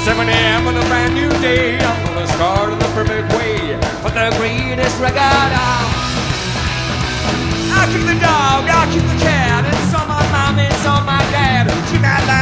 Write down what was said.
7 a.m. on a brand new day. I'm gonna start in the perfect way. Put the greatest record on. I'll keep the dog, I'll keep the cat. It's on my mom, it's on my dad. Tonight